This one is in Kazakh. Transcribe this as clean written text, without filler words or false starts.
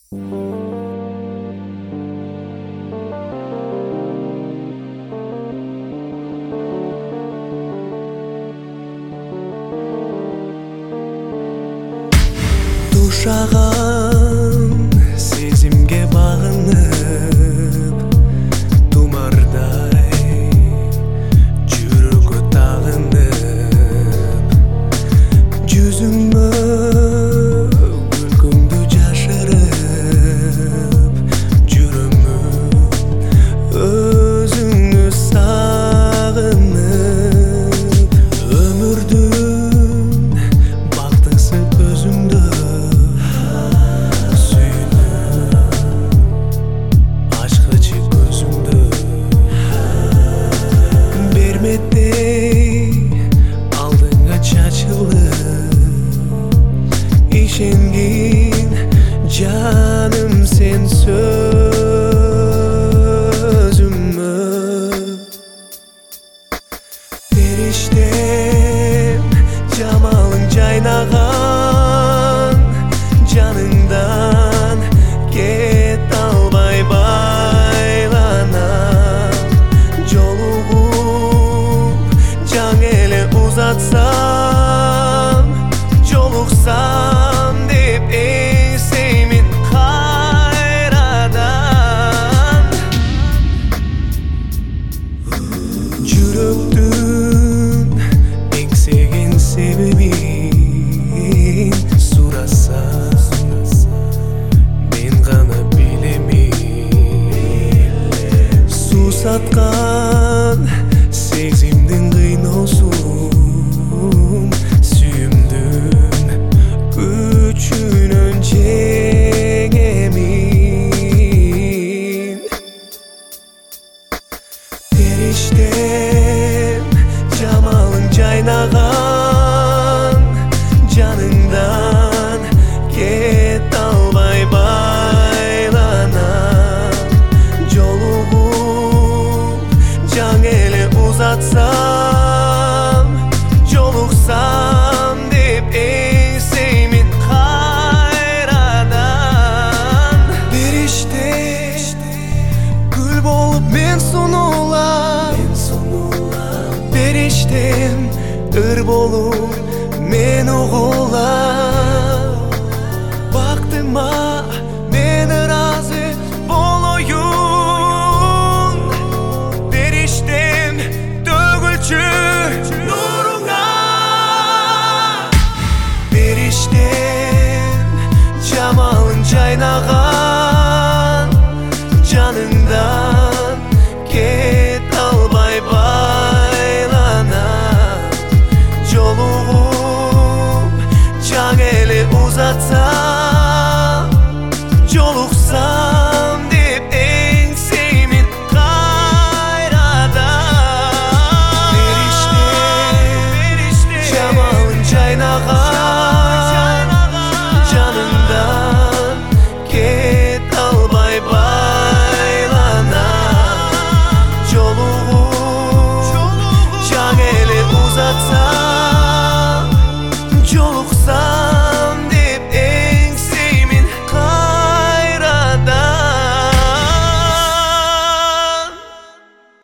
Тушаған сезімге бағынып, тұмардай жүрегі тағынып, жүзіңді күлкіңді жашырып, жүремін өзіңді сағынып, өмірдің бақтысы өзіңді алдыңа чачылып ишенген жаным сен сөзіме періштем жамалың жайнаған жаныңдан кет албай uzatсам, жолықсам деп естеймін қайрадан. Жүректің еңсеген себебін сұрасам, мен ғана білемін. Сусатқан сезімдің қинаусыз күчүнөн жеңемин. Периштем жамалың жайнаған жаныңдан кет албай байланам. Жолугуп жаң эле узатсам, жолуксам деп эсеймин кайрадан. Периште гүл болуп мен сунулам, периштем ыр болуп мен угулам. Бактыма мен ыраазы болоюн, периштем төгүлчү нуруңа. Периштем жамалың жайнаған